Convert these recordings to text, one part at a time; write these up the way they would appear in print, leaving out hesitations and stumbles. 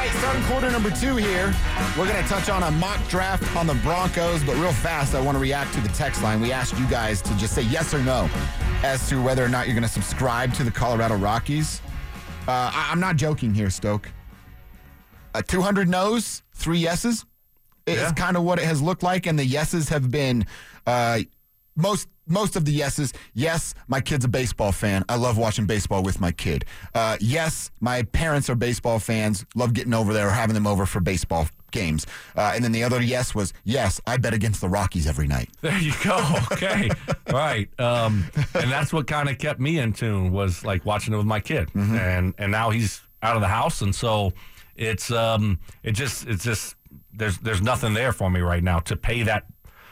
starting quarter number 2 here. We're going to touch on a mock draft on the Broncos, but real fast, I want to react to the text line. We asked you guys to just say yes or no as to whether or not you're going to subscribe to the Colorado Rockies. I'm not joking here, Stoke. 200 no's, 3 yeses. It's kind of what it has looked like, and the yeses have been most of the yeses. Yes, my kid's a baseball fan. I love watching baseball with my kid. Yes, my parents are baseball fans. Love getting over there or having them over for baseball games. And then the other yes was, yes, I bet against the Rockies every night. There you go. Okay. Right. And that's what kind of kept me in tune, was like watching it with my kid. Mm-hmm. And now he's out of the house, and so it's just there's nothing there for me right now to pay that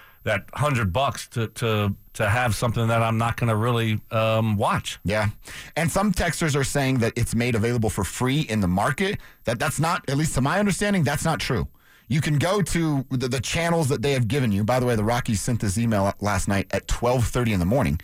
$100 to have something that I'm not going to really watch. Yeah. And some texters are saying that it's made available for free in the market. That's not, at least to my understanding, that's not true. You can go to the channels that they have given you. By the way, the Rockies sent this email last night at 12:30 in the morning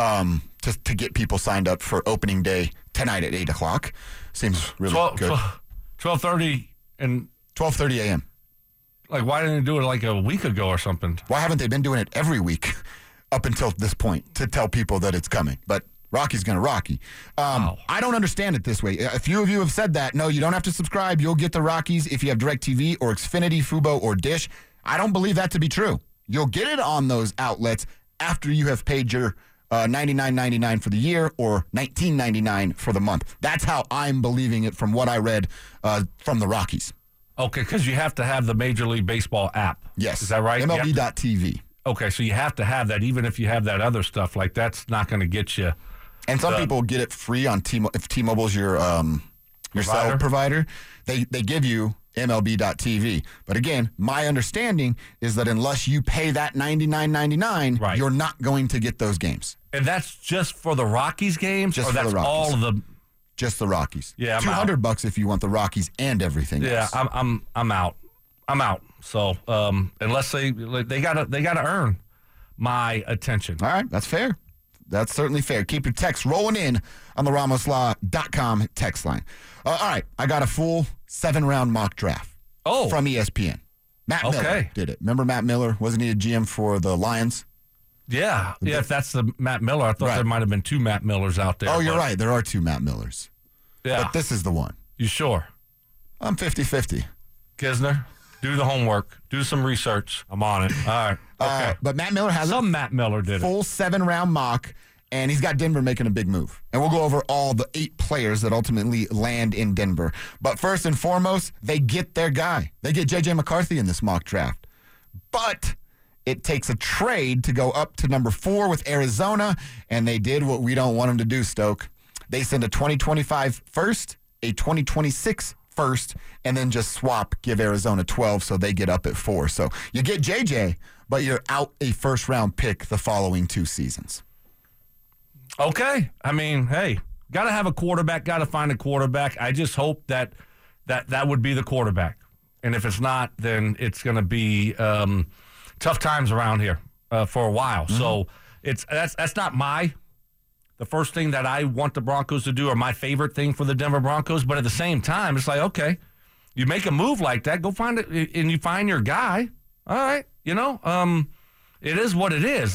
to get people signed up for opening day tonight at 8 o'clock. Seems really good. 12:30 and 12:30 a.m. Like, why didn't they do it like a week ago or something? Why haven't they been doing it every week up until this point to tell people that it's coming? But Rocky's going to Rocky. I don't understand it this way. A few of you have said that. No, you don't have to subscribe. You'll get the Rockies if you have DirecTV or Xfinity, Fubo, or Dish. I don't believe that to be true. You'll get it on those outlets after you have paid your $99.99 for the year or $19.99 for the month. That's how I'm believing it from what I read from the Rockies. Okay, because you have to have the Major League Baseball app. Yes. Is that right? MLB.TV. Okay, so you have to have that, even if you have that other stuff. Like, that's not going to get you. And some people get it free on if T-Mobile's your cell provider. They give you MLB.TV. But again, my understanding is that unless you pay that $99.99, you're not going to get those games. And that's just for the Rockies games? Just or for that's the Rockies. All of the... Just the Rockies. Yeah, I'm $200 if you want the Rockies and everything else. Yeah, I'm out. I'm out. So unless they gotta earn my attention. All right, that's fair. That's certainly fair. Keep your texts rolling in on the RamosLaw.com text line. All right, I got a full 7-round mock draft. From ESPN. Matt Miller did it. Remember Matt Miller? Wasn't he a GM for the Lions? Yeah. If that's the Matt Miller, I thought there might have been 2 Matt Millers out there. Oh, you're right. There are 2 Matt Millers. Yeah. But this is the one. You sure? I'm 50-50. Kisner, do the homework. Do some research. I'm on it. All right. Okay. But Matt Miller has Matt Miller did full 7-round mock, and he's got Denver making a big move. And we'll go over all the 8 players that ultimately land in Denver. But first and foremost, they get their guy. They get J.J. McCarthy in this mock draft. But it takes a trade to go up to number 4 with Arizona, and they did what we don't want them to do, Stoke. They send a 2025 first, a 2026 first, and then just swap, give Arizona 12 so they get up at 4. So you get JJ, but you're out a first-round pick the following 2 seasons. Okay. I mean, hey, got to have a quarterback, got to find a quarterback. I just hope that would be the quarterback. And if it's not, then it's going to be tough times around here for a while. Mm-hmm. So that's not the first thing that I want the Broncos to do, or my favorite thing for the Denver Broncos. But at the same time, it's like, okay, you make a move like that, go find it, and you find your guy. All right, it is what it is.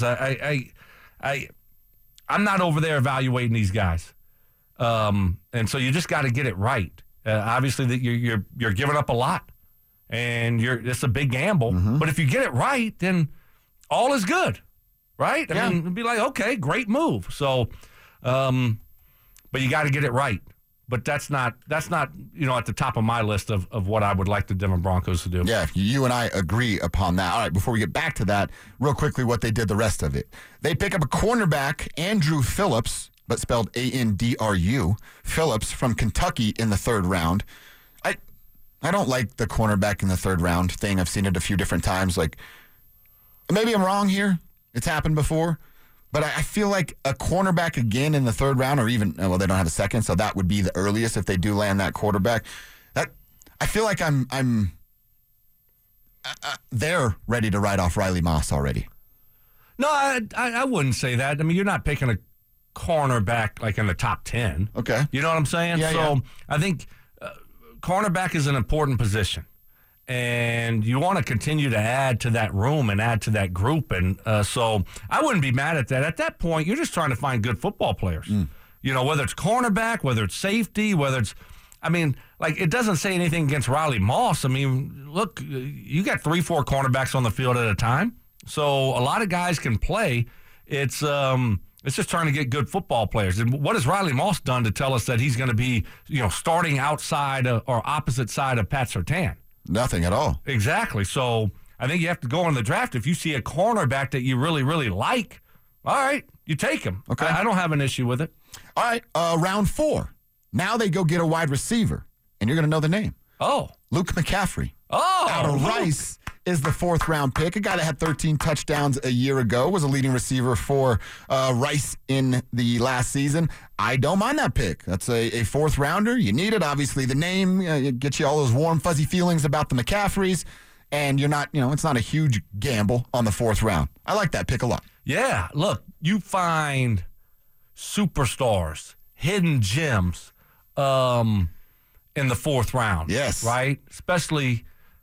I'm not over there evaluating these guys, and so you just got to get it right. Obviously, that you're giving up a lot, and it's a big gamble. Mm-hmm. But if you get it right, then all is good, right? I mean, it'd be like, okay, great move. So, but you got to get it right. But that's not at the top of my list of what I would like the Denver Broncos to do. Yeah, you and I agree upon that. All right, before we get back to that, real quickly what they did the rest of it. They pick up a cornerback, Andrew Phillips, but spelled Andrew, Phillips from Kentucky in the 3rd round. I don't like the cornerback in the 3rd round thing. I've seen it a few different times. Like, maybe I'm wrong here. It's happened before. But I feel like a cornerback again in the 3rd round, or even, well, they don't have a second, so that would be the earliest if they do land that quarterback. I feel like I'm they're ready to write off Riley Moss already. No, I wouldn't say that. I mean, you're not picking a cornerback like in the top 10. Okay. You know what I'm saying? Yeah, I think cornerback is an important position. And you want to continue to add to that room and add to that group. And so I wouldn't be mad at that. At that point, you're just trying to find good football players. You know, whether it's cornerback, whether it's safety, whether it's, I mean, like, it doesn't say anything against Riley Moss. I mean, look, you got 3-4 cornerbacks on the field at a time. So a lot of guys can play. It's just trying to get good football players. And what has Riley Moss done to tell us that he's going to be, you know, starting outside or opposite side of Pat Surtain? Nothing at all. Exactly. So I think you have to go in the draft. If you see a cornerback that you really, really like, all right, you take him. Okay. I don't have an issue with it. All right, round 4. Now they go get a wide receiver, and you're going to know the name. Oh. Luke McCaffrey. Oh. Out of Luke. Rice is the 4th-round pick. A guy that had 13 touchdowns a year ago, was a leading receiver for Rice in the last season. I don't mind that pick. That's a 4th-rounder. You need it. Obviously, the name gets you all those warm, fuzzy feelings about the McCaffreys, and you're not, it's not a huge gamble on the 4th round. I like that pick a lot. Yeah. Look, you find superstars, hidden gems in the 4th round. Yes. Right? Especially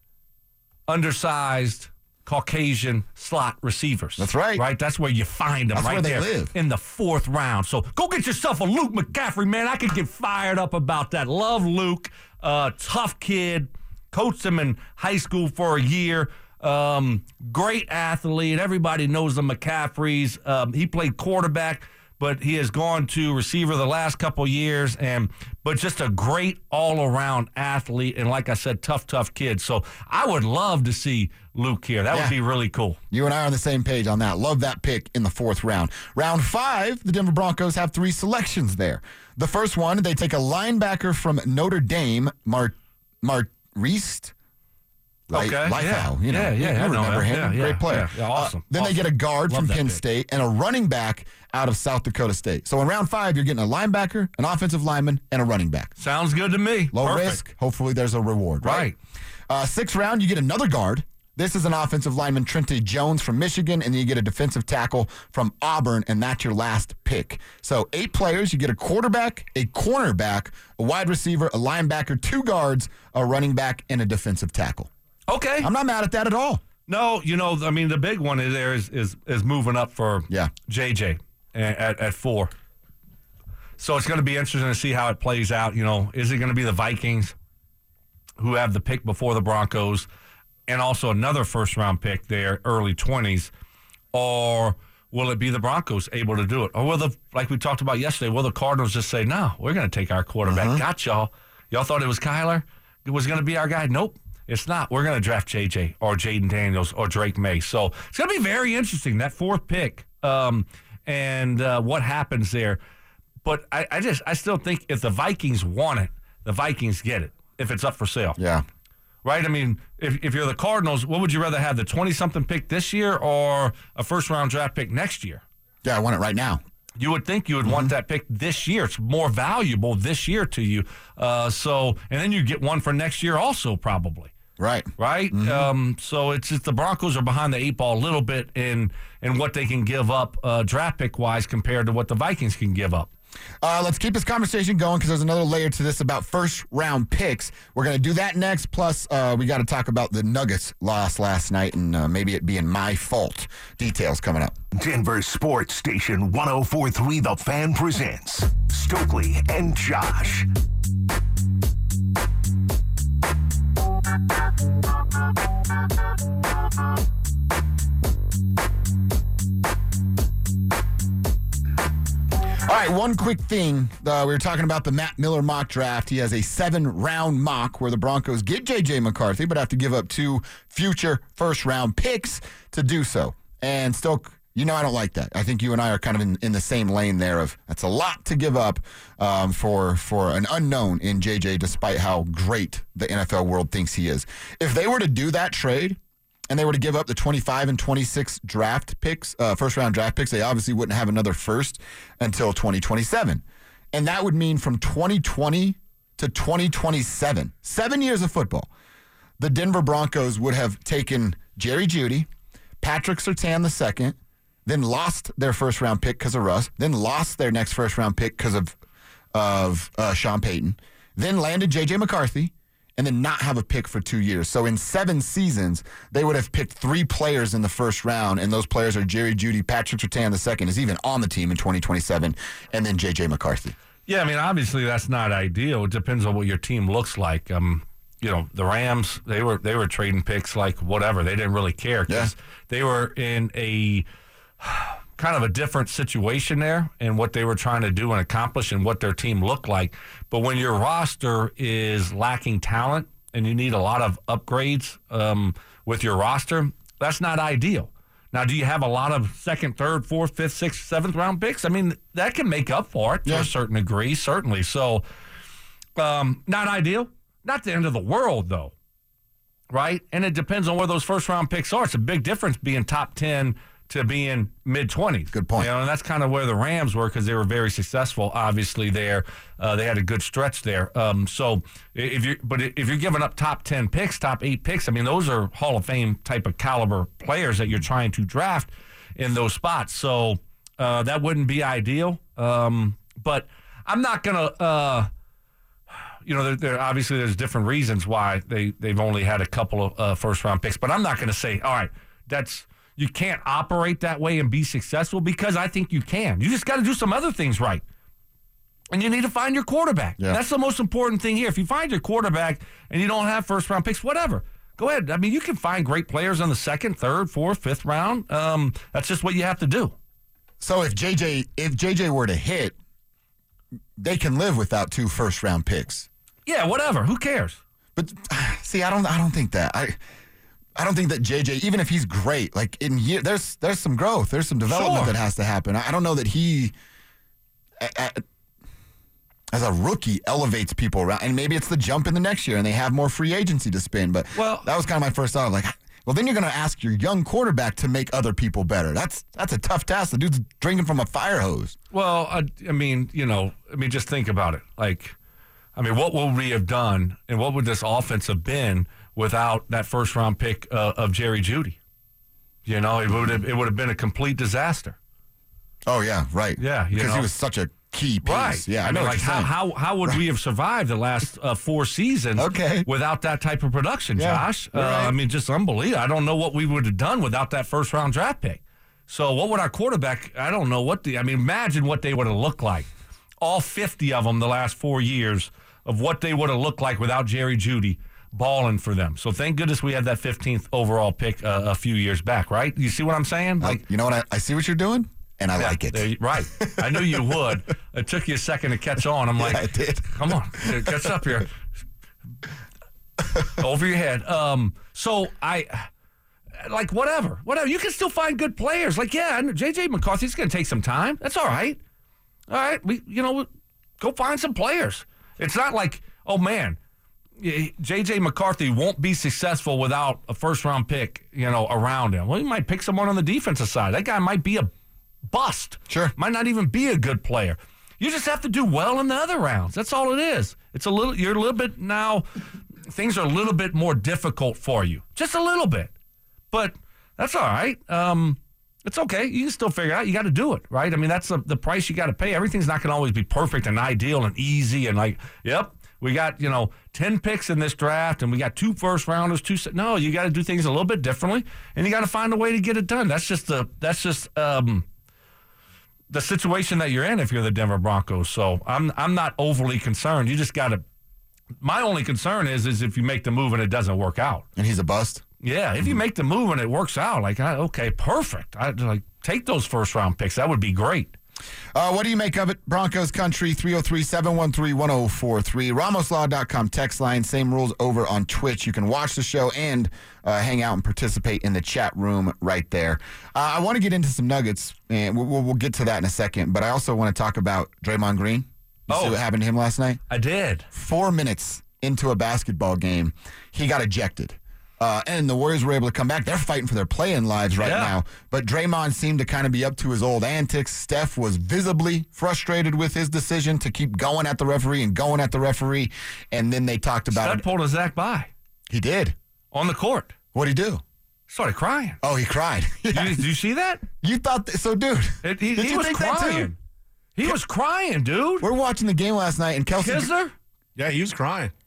undersized Caucasian slot receivers. That's right. Right? That's where you find them. That's right where they there live. in the 4th round. So go get yourself a Luke McCaffrey, man. I could get fired up about that. Love Luke. Tough kid. Coached him in high school for a year. Great athlete. Everybody knows the McCaffreys. He played quarterback, but he has gone to receiver the last couple years, but just a great all-around athlete, and like I said, tough kid. So I would love to see Luke here. That would be really cool. You and I are on the same page on that. Love that pick in the 4th round. Round 5, the Denver Broncos have 3 selections there. The first one, they take a linebacker from Notre Dame, Mariste. Okay. Lifau, Yeah, I him. remember him. Great player. Yeah, awesome. Then awesome. they get a guard Love from that Penn pick. State and a running back out of South Dakota State. So in round 5, you're getting a linebacker, an offensive lineman, and a running back. Sounds good to me. Low Perfect. risk. Hopefully there's a reward. Right. 6th round, you get another guard. This is an offensive lineman, Trente Jones from Michigan, and then you get a defensive tackle from Auburn, and that's your last pick. So 8 players. You get a quarterback, a cornerback, a wide receiver, a linebacker, 2 guards, a running back, and a defensive tackle. Okay. I'm not mad at that at all. No, I mean, the big one is moving up for JJ at 4. So it's going to be interesting to see how it plays out. Is it going to be the Vikings who have the pick before the Broncos and also another 1st-round pick there, early 20s, or will it be the Broncos able to do it? Or like we talked about yesterday, will the Cardinals just say, no, we're going to take our quarterback. Got y'all. Y'all thought it was Kyler? It was going to be our guy? Nope. It's not. We're going to draft JJ or Jaden Daniels or Drake May. So it's going to be very interesting, that 4th pick, and what happens there. But I still think if the Vikings want it, the Vikings get it if it's up for sale. Yeah. Right? I mean, if you're the Cardinals, what would you rather have, the 20-something pick this year or a 1st-round draft pick next year? Yeah, I want it right now. You would think you would want that pick this year. It's more valuable this year to you. And then you get one for next year also probably. Right. Right? So it's just the Broncos are behind the 8 ball a little bit in what they can give up draft pick-wise compared to what the Vikings can give up. Let's keep this conversation going because there's another layer to this about 1st-round picks. We're going to do that next. Plus, we got to talk about the Nuggets loss last night and maybe it being my fault. Details coming up. Denver Sports Station 104.3 The Fan presents Stokely and Josh. All right, one quick thing. We were talking about the Matt Miller mock draft. He has a 7-round mock where the Broncos get J.J. McCarthy, but have to give up 2 future 1st-round picks to do so. And Stoke, I don't like that. I think you and I are kind of in the same lane there of that's a lot to give up for an unknown in J.J., despite how great the NFL world thinks he is. If they were to do that trade, and they were to give up the 25 and 26 draft picks, 1st-round draft picks, they obviously wouldn't have another 1st until 2027. And that would mean from 2020 to 2027, 7 years of football, the Denver Broncos would have taken Jerry Jeudy, Patrick Surtain II, then lost their 1st-round pick because of Russ, then lost their next 1st-round pick because of Sean Payton, then landed J.J. McCarthy, and then not have a pick for 2 years. So in 7 seasons, they would have picked 3 players in the first round, and those players are Jerry Jeudy, Patrick Surtain II is even on the team in 2027, and then J.J. McCarthy. Yeah, I mean, obviously that's not ideal. It depends on what your team looks like. The Rams, they were trading picks like whatever. They didn't really care because they were in a kind of a different situation there and what they were trying to do and accomplish and what their team looked like. But when your roster is lacking talent and you need a lot of upgrades with your roster, that's not ideal. Now, do you have a lot of 2nd, 3rd, 4th, 5th, 6th, 7th round picks? I mean, that can make up for it to a certain degree, certainly. So, not ideal. Not the end of the world, though, right? And it depends on where those first-round picks are. It's a big difference being top 10 to being mid-20s. Good point. And that's kind of where the Rams were because they were very successful, obviously, there. They had a good stretch there. So if you're giving up top 10 picks, top 8 picks, I mean, those are Hall of Fame type of caliber players that you're trying to draft in those spots. So that wouldn't be ideal. But I'm not going to obviously there's different reasons why they've only had a couple of first-round picks. But I'm not going to say, all right, you can't operate that way and be successful because I think you can. You just got to do some other things right. And you need to find your quarterback. Yeah. That's the most important thing here. If you find your quarterback and you don't have first-round picks, whatever, go ahead. I mean, you can find great players in the 2nd, 3rd, 4th, 5th round. That's just what you have to do. So if JJ were to hit, they can live without 2 first-round picks. Yeah, whatever. Who cares? But see, I don't think that. I don't think that JJ, even if he's great, like in year, there's some growth, there's some development that has to happen. I don't know that he, as a rookie, elevates people around. And maybe it's the jump in the next year, and they have more free agency to spin. But that was kind of my first thought. Like, well, then you're going to ask your young quarterback to make other people better. That's a tough task. The dude's drinking from a fire hose. Well, I mean, just think about it. Like, I mean, what would we have done, and what would this offense have been without that first-round pick of Jerry Jeudy? It would have been a complete disaster. Oh yeah, right. Yeah, because he was such a key piece. Right. Yeah, I mean, like how would we have survived the last 4 seasons without that type of production, Josh? Right. I mean, just unbelievable. I don't know what we would have done without that first-round draft pick. So what would our quarterback? I don't know imagine what they would have looked like. All 50 of them the last 4 years of what they would have looked like without Jerry Jeudy balling for them. So thank goodness we had that 15th overall pick a few years back, right? You see what I'm saying? Like, you know what? I see what you're doing, and I like it. Right. I knew you would. It took you a second to catch on. I'm like, I did. Come on, catch up here. Over your head. So whatever. You can still find good players. Like, J.J. McCarthy's going to take some time. That's all right. All right. Go find some players. It's not like, oh, man, J.J. McCarthy won't be successful without a first-round pick, around him. Well, he might pick someone on the defensive side. That guy might be a bust. Sure. Might not even be a good player. You just have to do well in the other rounds. That's all it is. You're a little bit now, things are a little bit more difficult for you. Just a little bit. But that's all right. It's okay. You can still figure it out. You got to do it, right? I mean, that's the price you got to pay. Everything's not going to always be perfect and ideal and easy and we got, 10 picks in this draft and we got 2 first rounders, 2. No, you got to do things a little bit differently and you got to find a way to get it done. That's just the situation that you're in if you're the Denver Broncos. So I'm not overly concerned. You just got to. My only concern is if you make the move and it doesn't work out. And he's a bust? Yeah, if you make the move and it works out, okay, perfect. I'd take those first-round picks. That would be great. What do you make of it? Broncos Country, 303-713-1043. RamosLaw.com text line. Same rules over on Twitch. You can watch the show and hang out and participate in the chat room right there. I want to get into some nuggets, and we'll get to that in a second. But I also want to talk about Draymond Green. You see what happened to him last night? I did. 4 minutes into a basketball game, he got ejected. And the Warriors were able to come back. They're fighting for their play-in lives right now. But Draymond seemed to kind of be up to his old antics. Steph was visibly frustrated with his decision to keep going at the referee. And then they talked about Steph pulled a Zach by. He did. On the court. What'd he do? Started crying. Oh, he cried. Did you see that? You thought so, dude. He was crying. He was crying, dude. We're watching the game last night, and Kelsey. Kisner? Yeah, he was crying.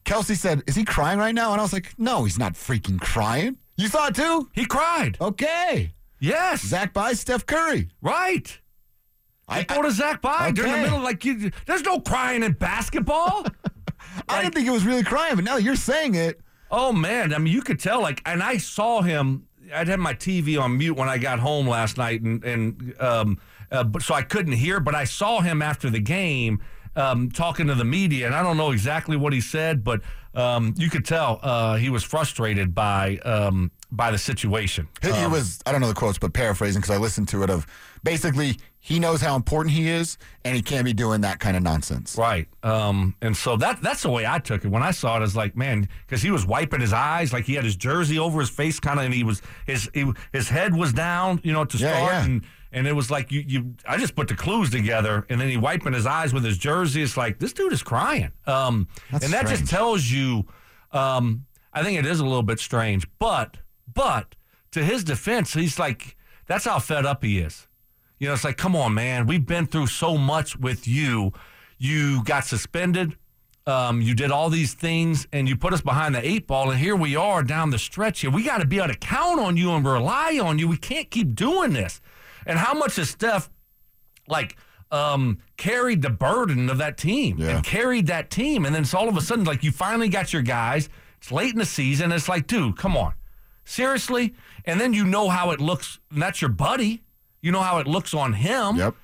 Kelsey said, "Is he crying right now?" And I was like, "No, he's not freaking crying." You saw it too? He cried. Okay. Yes. Zach buys Steph Curry. Right. I go to Zach by during the middle. There's no crying in basketball. I didn't think he was really crying, but now that you're saying it. Oh, man. I mean, you could tell. And I saw him. I'd had my TV on mute when I got home last night, so I couldn't hear. But I saw him after the game talking to the media, and I don't know exactly what he said, but you could tell he was frustrated by the situation. He was, I don't know the quotes, but paraphrasing because I listened to it, of basically he knows how important he is, and he can't be doing that kind of nonsense. Right. And so that's the way I took it. When I saw it, I was like, man, because he was wiping his eyes, like he had his jersey over his face kind of, and his head was down, to start. Yeah. And it was like I just put the clues together, and then he wiping his eyes with his jersey. It's like, this dude is crying. And that strange. just tells you, I think it is a little bit strange. But to his defense, he's like, that's how fed up he is. It's like, come on, man. We've been through so much with you. You got suspended. You did all these things, and you put us behind the 8 ball, and here we are down the stretch here. We got to be able to count on you and rely on you. We can't keep doing this. And how much has Steph, carried the burden of that team and carried that team? And then it's all of a sudden, like, you finally got your guys. It's late in the season. It's like, dude, come on. Seriously? And then you know how it looks, and that's your buddy. You know how it looks on him. Yep.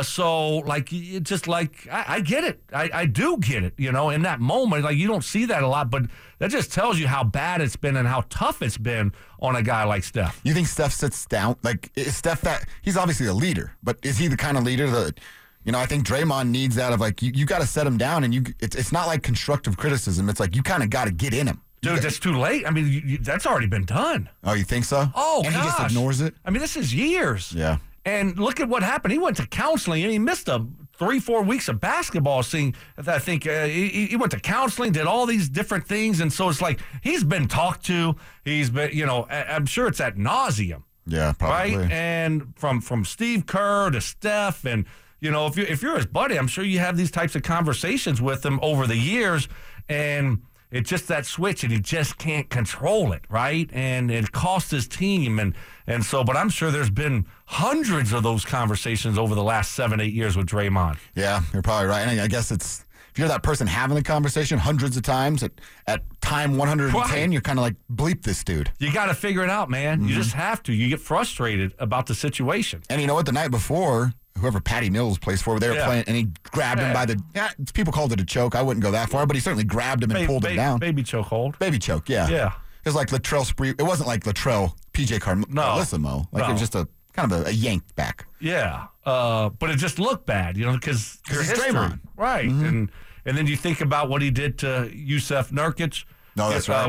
It's just like, I get it. I do get it, in that moment. Like, you don't see that a lot, but that just tells you how bad it's been and how tough it's been on a guy like Steph. You think Steph sits down? Like, is Steph he's obviously a leader, but is he the kind of leader that, I think Draymond needs that of, like, you got to set him down, and it's not like constructive criticism. It's like, you kind of got to get in him. Dude, that's too late. I mean, that's already been done. Oh, you think so? Oh, and gosh. he just ignores it? I mean, this is years. Yeah. And look at what happened. He went to counseling, and he missed 3-4 weeks of basketball. I think he went to counseling, did all these different things, and so it's like he's been talked to. He's been, I'm sure it's ad nauseum. Yeah, probably. Right? And from Steve Kerr to Steph, and if you're his buddy, I'm sure you have these types of conversations with him over the years, and it's just that switch, and he just can't control it, right? And it cost his team, and so. But I'm sure there's been hundreds of those conversations over the last 7-8 years with Draymond. Yeah, you're probably right. And I guess if you're that person having the conversation hundreds of times at time 110, right, you're kind of like, bleep this dude. You got to figure it out, man. Mm-hmm. You just have to. You get frustrated about the situation. And you know what? The night before, whoever Patty Mills plays for, they were playing, and he grabbed him by people called it a choke. I wouldn't go that far, but he certainly grabbed him and pulled him down. Baby choke hold. Baby choke, yeah. Yeah. It was like Latrell Spree. It wasn't like Latrell, PJ Carlissimo. It was just a kind of a yank back. Yeah. But it just looked bad, because it's Draymond. Right. Mm-hmm. And then you think about what he did to Yusuf Nurkic. No, that's right.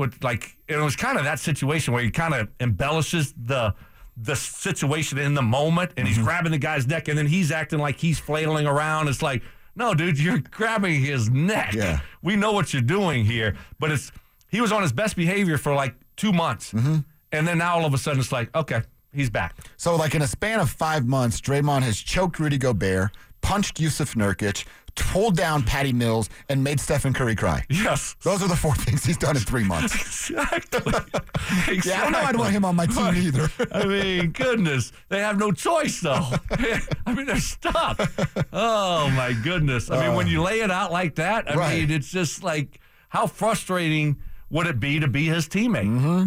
It was kind of that situation where he kind of embellishes the situation in the moment, and he's grabbing the guy's neck, and then he's acting like he's flailing around. It's like, no, dude, you're grabbing his neck. Yeah. We know what you're doing here. But he was on his best behavior for like 2 months. Mm-hmm. And then now all of a sudden it's like, okay, he's back. So like in a span of 5 months, Draymond has choked Rudy Gobert, punched Yusuf Nurkic, pulled down Patty Mills, and made Stephen Curry cry. Yes. Those are the 4 things he's done in 3 months. Exactly. Yeah, I don't know I'd want him on my team either. I mean, goodness. They have no choice, though. I mean, they're stuck. Oh, my goodness. I mean, when you lay it out like that, I mean, it's just like, how frustrating would it be to be his teammate? Mm-hmm.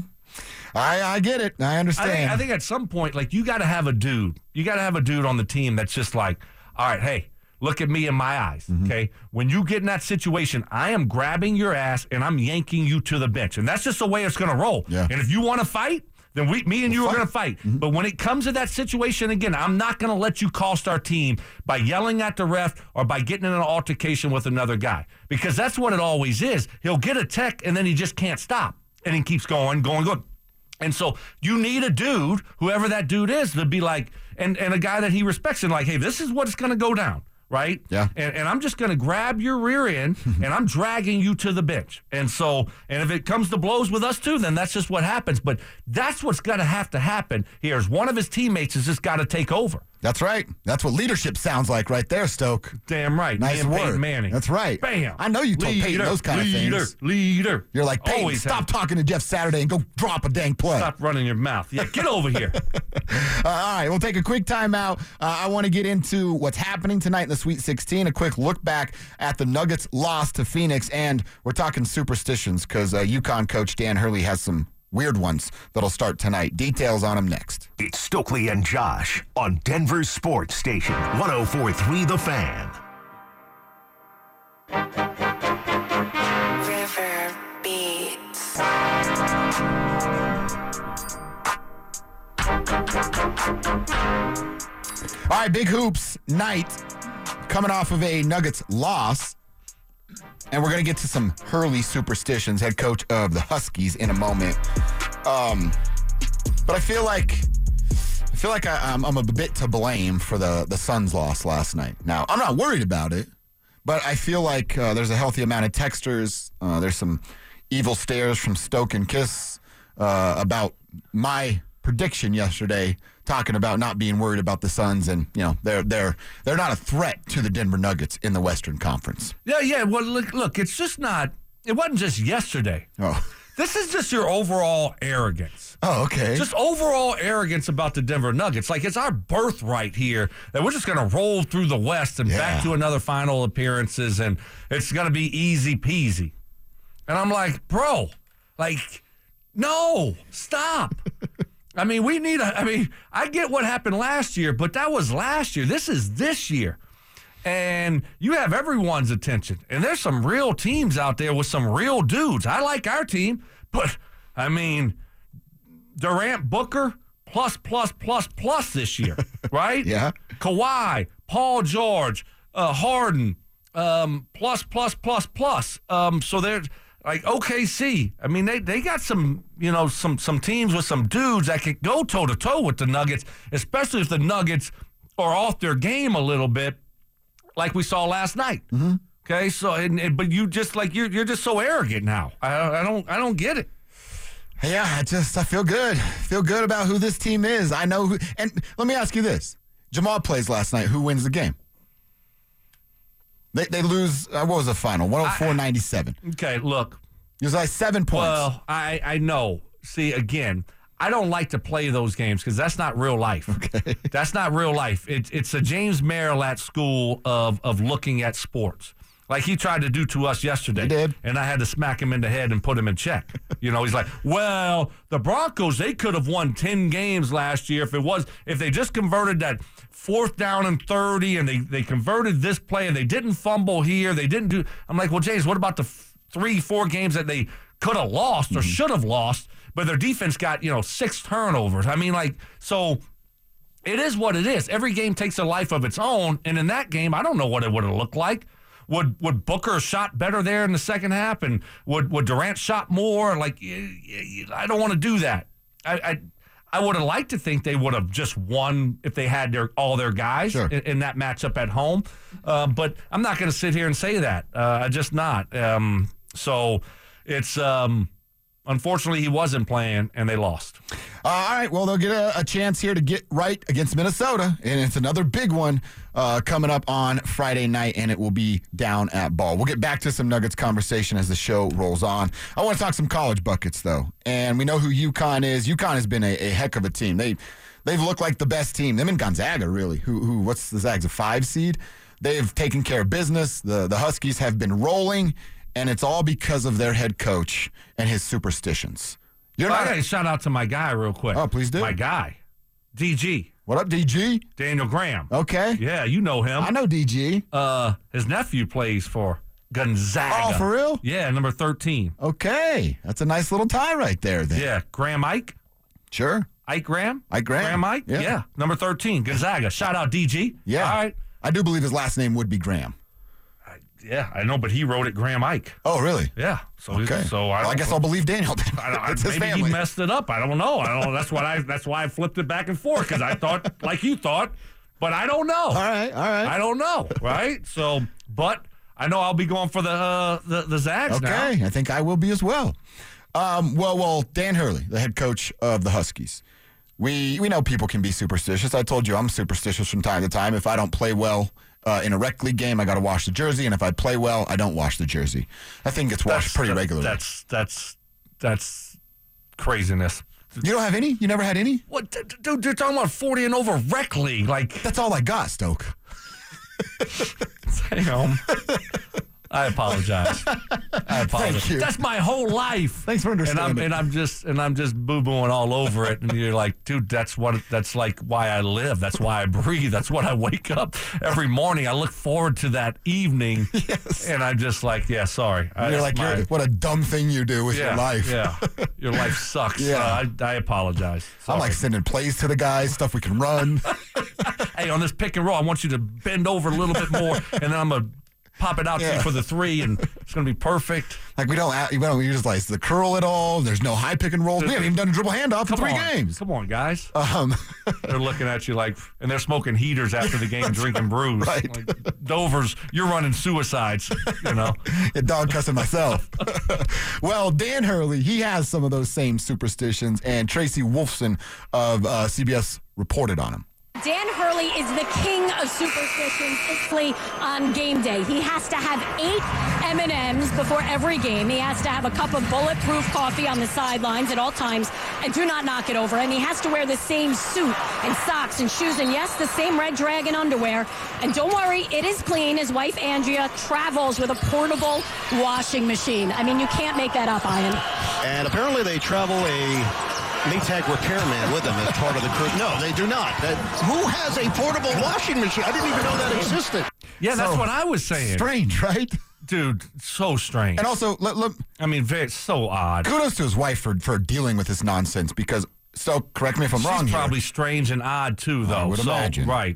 I get it. I understand. I think at some point, like, you got to have a dude. You got to have a dude on the team that's just like, all right, hey, look at me in my eyes, okay? When you get in that situation, I am grabbing your ass and I'm yanking you to the bench. And that's just the way it's going to roll. Yeah. And if you want to fight, then me and you are going to fight. Mm-hmm. But when it comes to that situation, again, I'm not going to let you cost our team by yelling at the ref or by getting in an altercation with another guy. Because that's what it always is. He'll get a tech and then he just can't stop. And he keeps going. And so you need a dude, whoever that dude is, to be like, and a guy that he respects and like, hey, this is what's going to go down. Right? Yeah. And I'm just going to grab your rear end and I'm dragging you to the bench. And if it comes to blows with us too, then that's just what happens. But that's what's going to happen here is one of his teammates has just got to take over. That's right. That's what leadership sounds like right there, Stoke. Damn right. Nice Me and word. Peyton Manning. That's right. Bam. I know you told Peyton those kind of things. Leader. You're like, Peyton, Always stop have. talking to Jeff Saturday and go drop a dang play. Stop running your mouth. Yeah, get over here. All right, we'll take a quick timeout. I want to get into what's happening tonight in the Sweet 16, a quick look back at the Nuggets' loss to Phoenix, and we're talking superstitions because UConn coach Dan Hurley has some weird ones that'll start tonight. Details on them next. It's Stokely and Josh on Denver's Sports Station, 104.3 The Fan. River Beats. All right, big hoops night coming off of a Nuggets loss. And we're going to get to some Hurley superstitions, head coach of the Huskies, in a moment. But I feel like I'm a bit to blame for the Suns' loss last night. Now, I'm not worried about it, but I feel like there's a healthy amount of texters. There's some evil stares from Stoke and Kiss about my prediction yesterday, talking about not being worried about the Suns, and they're not a threat to the Denver Nuggets in the Western Conference. Yeah. Well, look, it's just not. It wasn't just yesterday. Oh, This is just your overall arrogance. oh, okay. Just overall arrogance about the Denver Nuggets. Like, it's our birthright here that we're just going to roll through the West and back to another final appearances, and it's going to be easy peasy. And I'm like, bro, no, stop. I mean, I get what happened last year, but that was last year. This is this year. And you have everyone's attention. And there's some real teams out there with some real dudes. I like our team, but, Durant, Booker, plus this year, right? Yeah. Kawhi, Paul George, Harden, plus. So they're like OKC. I mean, they got some, some teams with some dudes that can go toe-to-toe with the Nuggets, especially if the Nuggets are off their game a little bit, like we saw last night. Mm-hmm. Okay, so but you just you're just so arrogant now. I don't get it. Yeah, I feel good. Feel good about who this team is. I know who. And let me ask you this: Jamal plays last night. Who wins the game? They lose. What was the final? 104-97. Okay, look. It was like 7 points. Well, I know. See, again, I don't like to play those games because that's not real life. Okay. That's not real life. It's a James Merrillat school of looking at sports. Like he tried to do to us yesterday. He did. And I had to smack him in the head and put him in check. He's like, well, the Broncos, they could have won 10 games last year if they just converted that 4th down and 30 and they converted this play and they didn't fumble here. They didn't do. I'm like, well, James, what about the 3-4 games that they could have lost or should have lost, but their defense got, 6 turnovers? So it is what it is. Every game takes a life of its own. And in that game, I don't know what it would have looked like. Would Booker shot better there in the second half, and would Durant shot more? I don't want to do that. I would have liked to think they would have just won if they had all their guys in that matchup at home. But I'm not going to sit here and say that. I'm just not. So it's unfortunately he wasn't playing, and they lost. All right, well, they'll get a chance here to get right against Minnesota, and it's another big one coming up on Friday night, and it will be down at Ball. We'll get back to some Nuggets conversation as the show rolls on. I want to talk some college buckets, though, and we know who UConn is. UConn has been a heck of a team. They've looked like the best team. Them and Gonzaga, really. Who? What's the Zags, a 5 seed? They've taken care of business. The Huskies have been rolling, and it's all because of their head coach and his superstitions. I got to shout out to my guy real quick. Oh, please do. My guy, DG. What up, DG? Daniel Graham. Okay. Yeah, you know him. I know DG. His nephew plays for Gonzaga. Oh, for real? Yeah, number 13. Okay. That's a nice little tie right there then. Yeah, Graham Ike. Sure. Ike Graham? Ike Graham. Graham Ike? Yeah. Number 13, Gonzaga. Shout out, DG. Yeah. All right. I do believe his last name would be Graham. Yeah, I know, but he wrote it Graham Ike. Oh, really? Yeah. So Okay. I guess I'll believe Daniel then. It's his maybe family. he messed it up. I don't know. That's why I flipped it back and forth, because I thought like you thought, but I don't know. All right. I don't know, right? So, but I know I'll be going for the Zags now. Okay. I think I will be as well. Well, Dan Hurley, the head coach of the Huskies. we know people can be superstitious. I told you I'm superstitious from time to time. If I don't play well in a rec league game, I got to wash the jersey, and if I play well, I don't wash the jersey. I think it's washed pretty regularly. That's craziness. You don't have any? You never had any? What, dude? You're talking about 40 and over rec league, like That's all I got, Stoke. damn. I apologize. Thank you. That's my whole life. Thanks for understanding. And I'm just boo-booing all over it. And you're like, dude, that's like why I live. That's why I breathe. That's what I wake up every morning. I look forward to that evening. Yes. And I'm just like, yeah, sorry. You're like, what a dumb thing you do with your life. Yeah. Your life sucks. Yeah. I apologize. Sorry. I'm like sending plays to the guys, stuff we can run. Hey, on this pick and roll, I want you to bend over a little bit more, and then I'm going to pop it out to you for the 3, and it's going to be perfect. Like we don't use like the curl at all. There's no high pick and roll. We haven't even done a dribble handoff in 3 games. Come on, guys. They're looking at you like, and they're smoking heaters after the game, drinking brews. Right. Like, Dovers, you're running suicides, you know. Yeah, dog cussing myself. Well, Dan Hurley, he has some of those same superstitions, and Tracy Wolfson of CBS reported on him. Dan Hurley is the king of superstitions, especially on game day. He has to have 8 M&Ms before every game. He has to have a cup of bulletproof coffee on the sidelines at all times, and do not knock it over. And he has to wear the same suit and socks and shoes, and yes, the same Red Dragon underwear. And don't worry, it is clean. His wife, Andrea, travels with a portable washing machine. I mean, you can't make that up, Ian. And apparently they travel a Maytag repairman with them as part of the crew. No, they do not. Who has a portable washing machine? I didn't even know that existed. Yeah, that's what I was saying. Strange, right? Dude, so strange. And also, I mean, so odd. kudos to his wife for dealing with this nonsense because, so correct me if I'm wrong She's here. probably strange and odd, too, though. I would imagine. Right.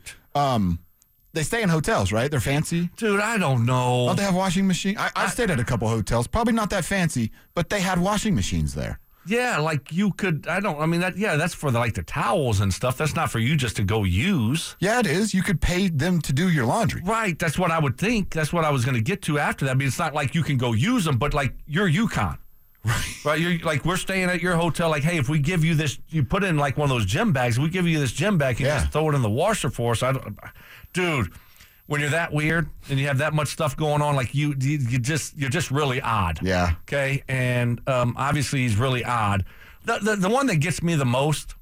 They stay in hotels, right? They're fancy. Dude, I don't know. Don't they have washing machine? I stayed at a couple hotels, probably not that fancy, but they had washing machines there. Yeah, like you could, that's for the towels and stuff. That's not for you just to go use. Yeah, it is. You could pay them to do your laundry. Right, that's what I would think. That's what I was going to get to after that. I mean, it's not like you can go use them, but like you're UConn. Right, you're like, we're staying at your hotel. Like, hey, if we give you this, you put in like one of those gym bags. We give you this gym bag, and just throw it in the washer for us. Dude, when you're that weird and you have that much stuff going on, like you're just really odd. Yeah. Okay, and obviously he's really odd. The one that gets me the most,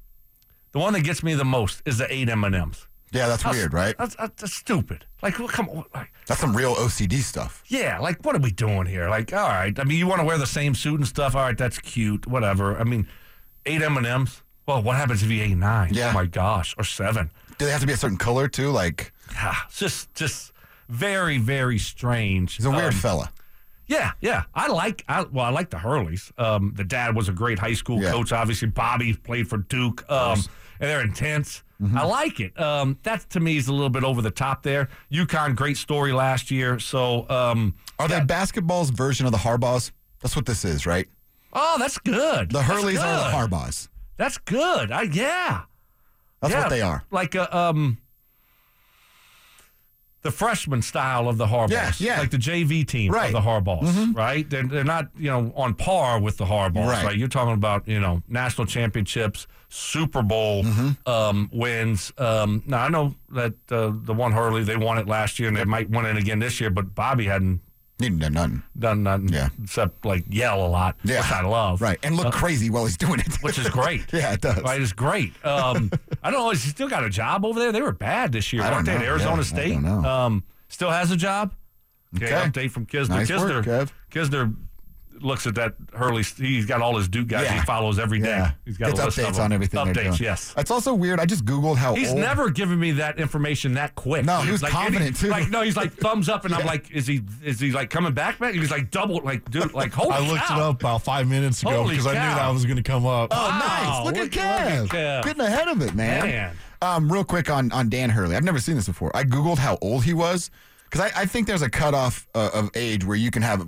is the 8 M&Ms. Yeah, that's weird, right? That's stupid. Like, well, come on. Like, That's some real OCD stuff. yeah, like, what are we doing here? Like, all right. I mean, you want to wear the same suit and stuff. All right, that's cute. Whatever. I mean, 8 M&Ms. Well, what happens if you ate 9? Yeah. Oh, my gosh. Or 7. Do they have to be a certain color, too? Like, It's just very, very strange. he's a weird fella. Yeah. I like the Hurleys. The dad was a great high school coach. Obviously, Bobby played for Duke. And they're intense. Mm-hmm. I like it. That, to me, is a little bit over the top there. UConn, great story last year. So, Are they basketball's version of the Harbaughs? That's what this is, right? Oh, that's good. The Hurleys are the Harbaughs. That's good. That's what they are. Like the freshman style of the Harbaughs. Yeah. Like the JV team of the Harbaughs, right? They're not, on par with the Harbaughs, right? You're talking about, national championships, Super Bowl wins. Now, I know that the one Hurley, they won it last year, and they might win it again this year, but Bobby hadn't Done nothing. Except, yell a lot, which I love. Right, and look crazy while he's doing it. Which is great. Yeah, it does. Right, it's great. I don't know, has he still got a job over there? They were bad this year, weren't they? At Arizona State. I don't know. Still has a job? Okay, update from Kisner. Nice work, Kev. Kisner looks at that Hurley. He's got all his Duke guys he follows every day. Yeah. He's got Gets a list updates of them. on everything they're doing. Yes. It's also weird. I just Googled how He's old. never given me that information that quick. No, he was confident, too. He's like thumbs up, and I'm like, is he coming back, man? He was like double, dude, holy cow. I looked it up about 5 minutes ago because I knew that was going to come up. Oh, nice. Look at Kev. Getting ahead of it, man. Real quick on Dan Hurley. I've never seen this before. I Googled how old he was because I think there's a cutoff of age where you can have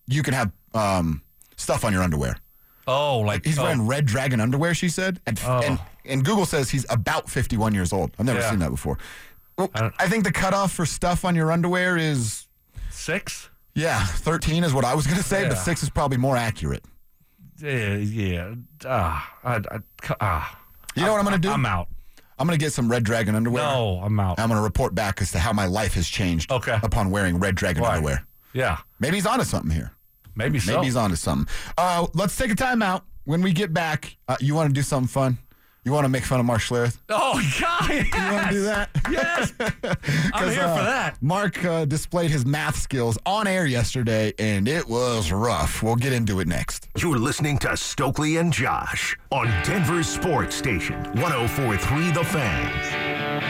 stuff on your underwear. Oh, he's wearing Red Dragon underwear, she said. And Google says he's about 51 years old. I've never seen that before. Well, I think the cutoff for stuff on your underwear is 6? Yeah, 13 is what I was going to say, but 6 is probably more accurate. Yeah. You know what I'm going to do? I'm out. I'm going to get some Red Dragon underwear. No, I'm out. I'm going to report back as to how my life has changed upon wearing Red Dragon underwear. Yeah. Maybe he's onto something here. Maybe so. Maybe he's onto something. Let's take a time out. When we get back, you want to do something fun? You want to make fun of Mark Schlereth? Oh, God, yes. You want to do that? Yes. I'm here for that. Mark displayed his math skills on air yesterday, and it was rough. We'll get into it next. You're listening to Stokely and Josh on Denver's Sports Station, 104.3 The Fan.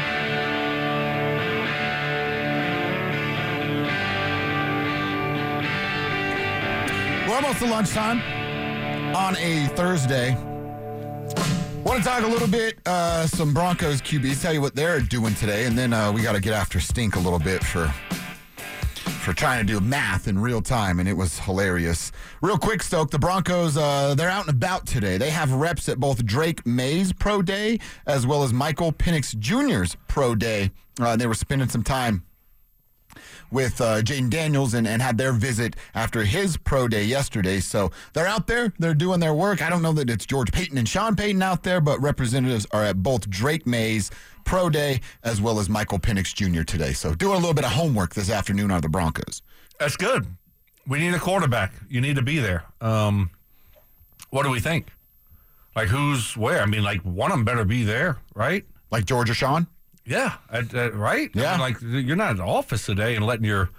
We're almost to lunchtime on a Thursday. Want to talk a little bit, some Broncos QBs, tell you what they're doing today, and then we got to get after Stink a little bit for trying to do math in real time, and it was hilarious. Real quick, Stoke, the Broncos, they're out and about today. They have reps at both Drake May's Pro Day as well as Michael Penix Jr.'s Pro Day. They were spending some time with Jaden Daniels and had their visit after his pro day yesterday. So they're out there. They're doing their work. I don't know that it's George Payton and Sean Payton out there, but representatives are at both Drake May's pro day as well as Michael Penix Jr. today. So doing a little bit of homework this afternoon are the Broncos. That's good. We need a quarterback. You need to be there. What do we think? Like, who's where? I mean, like, one of them better be there, right? Like George or Sean? Yeah, right? Yeah. I mean, like, you're not in the office today and letting your,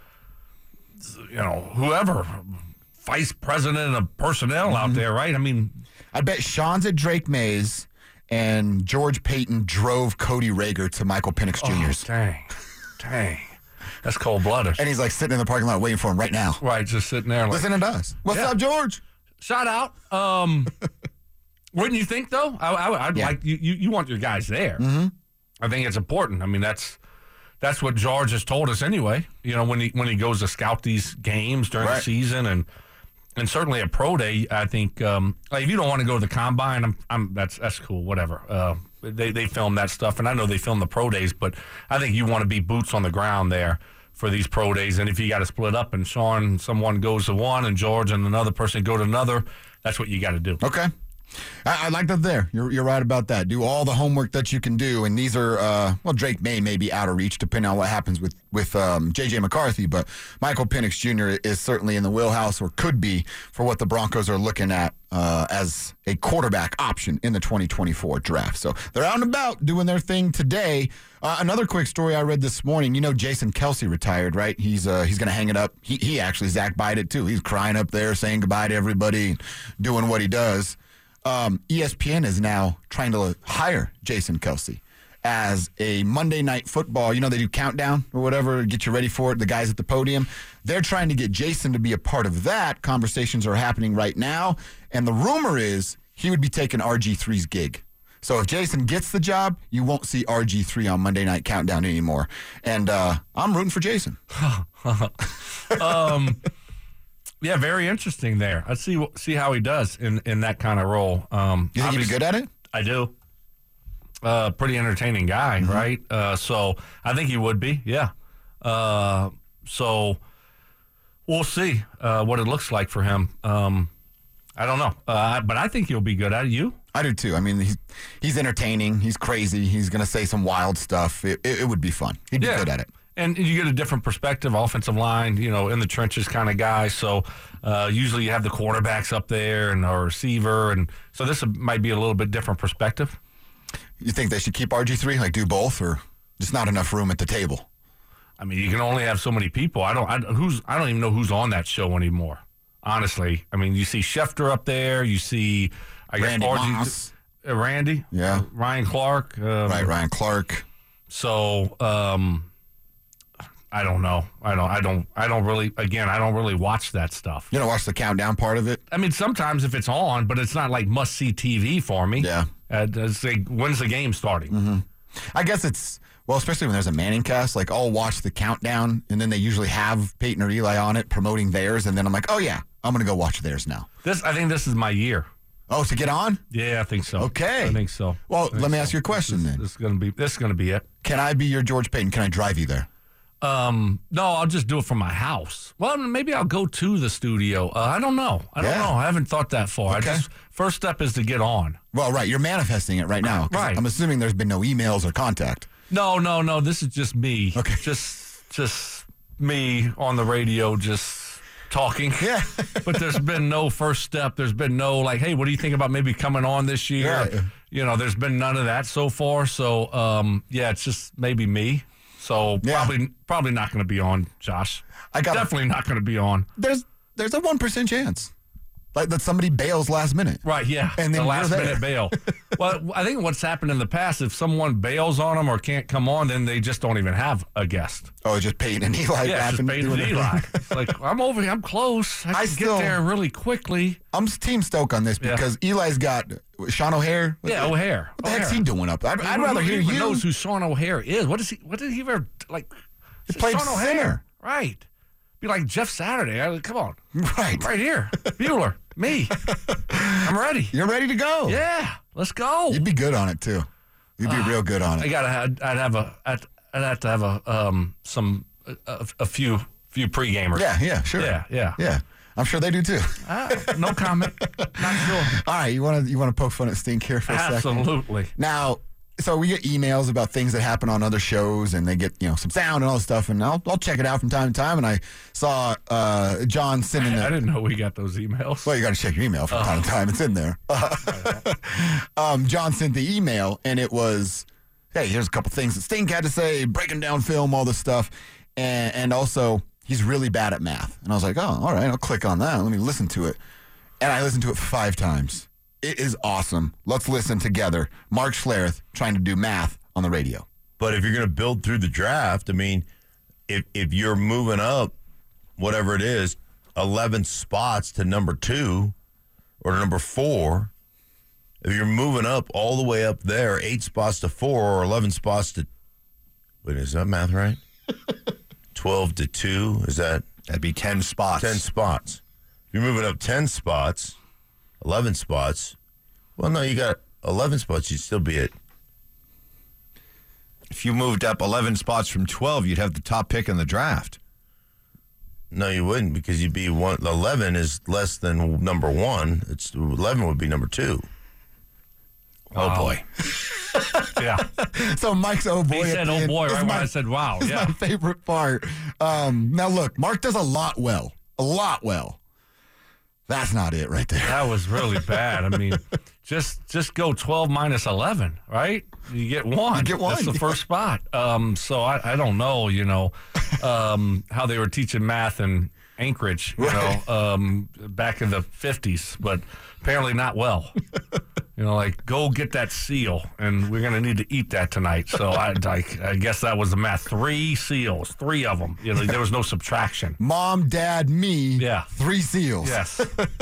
whoever, vice president of personnel out there, right? I mean. I bet Sean's at Drake May's and George Payton drove Cody Rager to Michael Penix Jr.'s. Dang. That's cold-blooded. And he's like sitting in the parking lot waiting for him right now. Right, just sitting there. Like, listening to us. What's up, George? Shout out. Wouldn't you think, though? I'd like, you want your guys there. Mm-hmm. I think it's important. I mean, that's what George has told us anyway. When he goes to scout these games during the season, and certainly a pro day. I think like if you don't want to go to the combine, that's cool. Whatever. They film that stuff, and I know they film the pro days, but I think you want to be boots on the ground there for these pro days. And if you got to split up, and someone goes to one, and George and another person go to another, that's what you got to do. Okay. I like that there. You're right about that. Do all the homework that you can do, and these are Drake may be out of reach depending on what happens with J.J. McCarthy, but Michael Penix Jr. is certainly in the wheelhouse, or could be, for what the Broncos are looking at as a quarterback option in the 2024 draft. So they're out and about doing their thing today. Another quick story I read this morning. Jason Kelce retired, right? He's going to hang it up. He actually, Zach Biden too. He's crying up there, saying goodbye to everybody, doing what he does. ESPN is now trying to hire Jason Kelce as a Monday Night Football. They do countdown or whatever, get you ready for it, the guys at the podium. They're trying to get Jason to be a part of that. Conversations are happening right now, and the rumor is he would be taking RG3's gig. So if Jason gets the job, you won't see RG3 on Monday Night Countdown anymore. And I'm rooting for Jason. Yeah, very interesting there. Let's see how he does in that kind of role. You think he'd be good at it? I do. Pretty entertaining guy, right? So I think he would be, yeah. So we'll see what it looks like for him. I don't know, but I think he'll be good at it. You? I do too. I mean, he's entertaining. He's crazy. He's going to say some wild stuff. It would be fun. He'd be good at it. And you get a different perspective, offensive line, in the trenches kind of guy. So usually you have the quarterbacks up there and our receiver. And so this might be a little bit different perspective. You think they should keep RG3, like do both, or just not enough room at the table? I mean, you can only have so many people. I don't even know who's on that show anymore, honestly. I mean, you see Schefter up there. You see, I guess, Randy Moss. Randy. Yeah. Ryan Clark. Ryan Clark. So, I don't know. I don't really watch that stuff. You don't watch the countdown part of it? I mean, sometimes if it's on, but it's not like must-see TV for me. Yeah. It's like, when's the game starting? Mm-hmm. I guess it's, especially when there's a Manning cast, like I'll watch the countdown, and then they usually have Peyton or Eli on it promoting theirs, and then I'm like, oh yeah, I'm going to go watch theirs now. I think this is my year. Oh, to get on? Yeah, I think so. Okay. I think so. Well, let me ask you a question then. This is going to be it. Can I be your George Payton? Can I drive you there? No, I'll just do it from my house. Well, maybe I'll go to the studio. I don't know. I don't know. I haven't thought that far. Okay. First step is to get on. Well, right. You're manifesting it right now. Right. I'm assuming there's been no emails or contact. No. This is just me. Okay. Just me on the radio, just talking. Yeah. But there's been no first step. There's been no like, hey, what do you think about maybe coming on this year? Right. You know, there's been none of that so far. So, it's just maybe me. So probably not going to be on, Josh. Definitely not going to be on. There's a 1% chance. Like that somebody bails last minute. Right, yeah. And then the last you're there. minute bail. Well, I think what's happened in the past, if someone bails on them or can't come on, then they just don't even have a guest. Oh, just Peyton and Eli. Yeah, just Peyton and Eli. It's like, I'm over here. I'm close. I can get there really quickly. I'm Team Stoke on this because Eli's got Sean O'Hare. O'Hare. What the heck's he doing up there? I'd rather hear you. Who knows who Sean O'Hare is? What did he ever, like? He played Sean center. O'Hare. Right. Be like Jeff Saturday. Come on. Right. I'm right here. Bueller. Me. I'm ready. You're ready to go. Yeah. Let's go. You'd be good on it too. You'd be real good on it. I'd have to have a few pre-gamers. Yeah, sure. Yeah. I'm sure they do too. No comment. Not sure. All right, you want to poke fun at Stink here for a second? Absolutely. Now, so we get emails about things that happen on other shows, and they get some sound and all this stuff, and I'll check it out from time to time. And I saw John sending I didn't know we got those emails. Well, you got to check your email from time to time. It's in there. John sent the email, and it was, hey, here's a couple things that Stink had to say, breaking down film, all this stuff, and also he's really bad at math. And I was like, oh, all right, I'll click on that. Let me listen to it. And I listened to it 5 times. It is awesome. Let's listen together. Mark Schlereth trying to do math on the radio. But if you're going to build through the draft, I mean, if you're moving up, whatever it is, 11 spots to number 2 or number 4, if you're moving up all the way up there, 8 spots to 4 or 11 spots to, wait, is that math right? 12 to 2, that'd be 10 spots. 10 spots. If you're moving up 10 spots, 11 spots. Well, no, you got 11 spots. You'd still be at. If you moved up 11 spots from 12, you'd have the top pick in the draft. No, you wouldn't because you'd be 11 is less than number 1. 11 would be number 2. Oh, boy. Yeah. So Mike's oh boy. He said oh boy right when I said wow. It's my favorite part. Now look, Mark does a lot well. That's not it right there. That was really bad. I mean, just go 12 minus 11, right? You get 1. You get 1. That's the first spot. So I don't know, how they were teaching math in Anchorage, back in the 50s, but apparently not well. Like, go get that seal, and we're going to need to eat that tonight. So I guess that was the math. 3 seals, 3 of them. There was no subtraction. Mom, Dad, me. Yeah. 3 seals. Yes.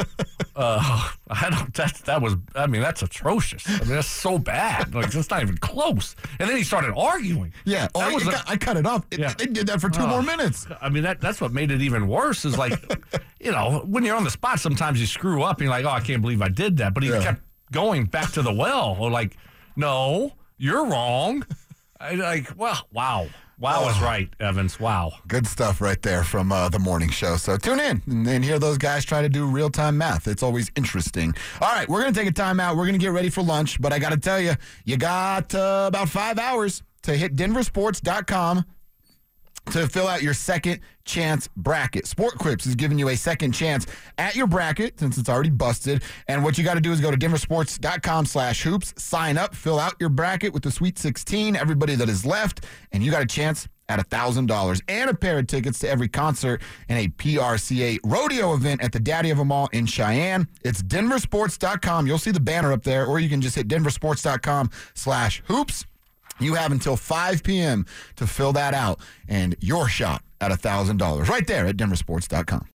That's atrocious. I mean, that's so bad. Like, it's not even close. And then he started arguing. Yeah. I cut it off. They did that for 2 more minutes. I mean, that's what made it even worse is like, when you're on the spot, sometimes you screw up and you're like, oh, I can't believe I did that. But he kept going back to the well. Or like, no, you're wrong. Wow. Wow is right, Evans. Wow. Good stuff right there from the morning show. So tune in and hear those guys try to do real-time math. It's always interesting. All right, we're going to take a timeout. We're going to get ready for lunch. But I got to tell you, you got about 5 hours to hit denversports.com to fill out your second chance bracket. Sport Clips is giving you a second chance at your bracket since it's already busted. And what you got to do is go to denversports.com/hoops, sign up, fill out your bracket with the Sweet 16, everybody that is left, and you got a chance at $1,000 and a pair of tickets to every concert and a PRCA rodeo event at the Daddy of Them All in Cheyenne. It's denversports.com. You'll see the banner up there, or you can just hit denversports.com/hoops. You have until 5 p.m. to fill that out, and your shot at $1,000 right there at denversports.com.